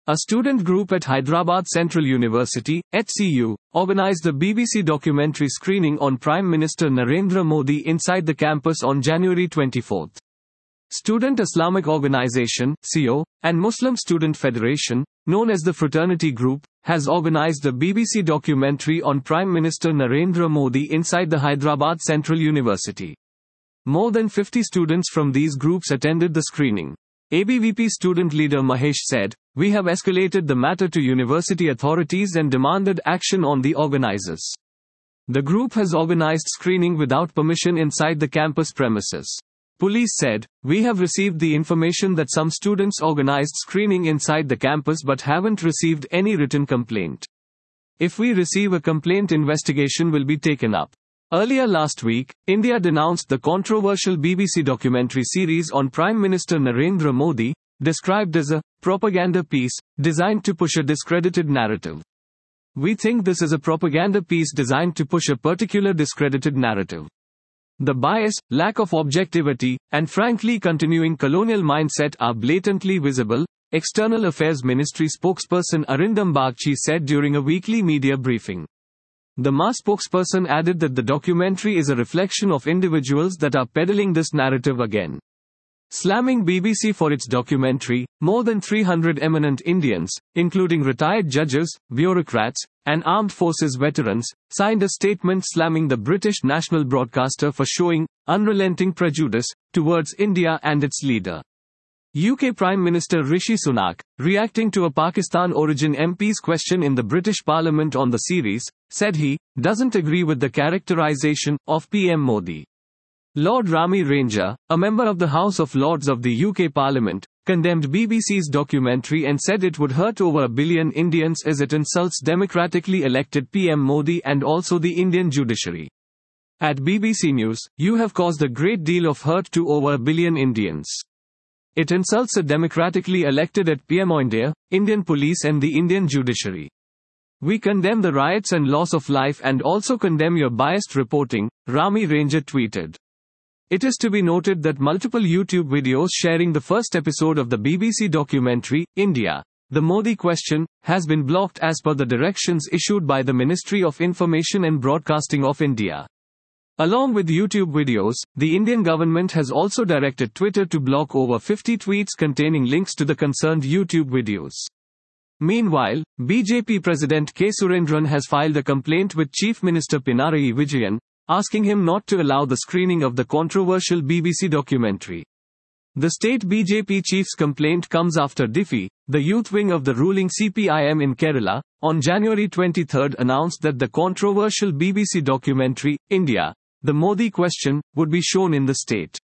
A student group at Hyderabad Central University, HCU, organized the BBC documentary screening on Prime Minister Narendra Modi inside the campus on January 24. Student Islamic Organization, CO, and Muslim Student Federation, known as the Fraternity Group, has organized a BBC documentary on Prime Minister Narendra Modi inside the Hyderabad Central University. More than 50 students from these groups attended the screening. ABVP student leader Mahesh said, "We have escalated the matter to university authorities and demanded action on the organizers. The group has organized screening without permission inside the campus premises." Police said, "We have received the information that some students organized screening inside the campus but haven't received any written complaint. If we receive a complaint, investigation will be taken up." Earlier last week, India denounced the controversial BBC documentary series on Prime Minister Narendra Modi, described as a propaganda piece designed to push a discredited narrative. "We think this is a propaganda piece designed to push a particular discredited narrative. The bias, lack of objectivity, and frankly continuing colonial mindset are blatantly visible," External Affairs Ministry spokesperson Arindam Bagchi said during a weekly media briefing. The MA spokesperson added that the documentary is a reflection of individuals that are peddling this narrative again. Slamming BBC for its documentary, more than 300 eminent Indians, including retired judges, bureaucrats, and armed forces veterans, signed a statement slamming the British national broadcaster for showing unrelenting prejudice towards India and its leader. UK Prime Minister Rishi Sunak, reacting to a Pakistan-origin MP's question in the British Parliament on the series, said he doesn't agree with the characterization of PM Modi. Lord Rami Ranger, a member of the House of Lords of the UK Parliament, condemned BBC's documentary and said it would hurt over 1 billion Indians as it insults democratically elected PM Modi and also the Indian judiciary. At BBC News, "You have caused a great deal of hurt to over 1 billion Indians. It insults a democratically elected at PM India, Indian police and the Indian judiciary. We condemn the riots and loss of life and also condemn your biased reporting," Rami Ranger tweeted. It is to be noted that multiple YouTube videos sharing the first episode of the BBC documentary, India, The Modi Question, has been blocked as per the directions issued by the Ministry of Information and Broadcasting of India. Along with YouTube videos, the Indian government has also directed Twitter to block over 50 tweets containing links to the concerned YouTube videos. Meanwhile, BJP President K. Surendran has filed a complaint with Chief Minister Pinarayi Vijayan, asking him not to allow the screening of the controversial BBC documentary. The state BJP chief's complaint comes after DIFI, the youth wing of the ruling CPIM in Kerala, on January 23 announced that the controversial BBC documentary, India, The Modi Question, would be shown in the state.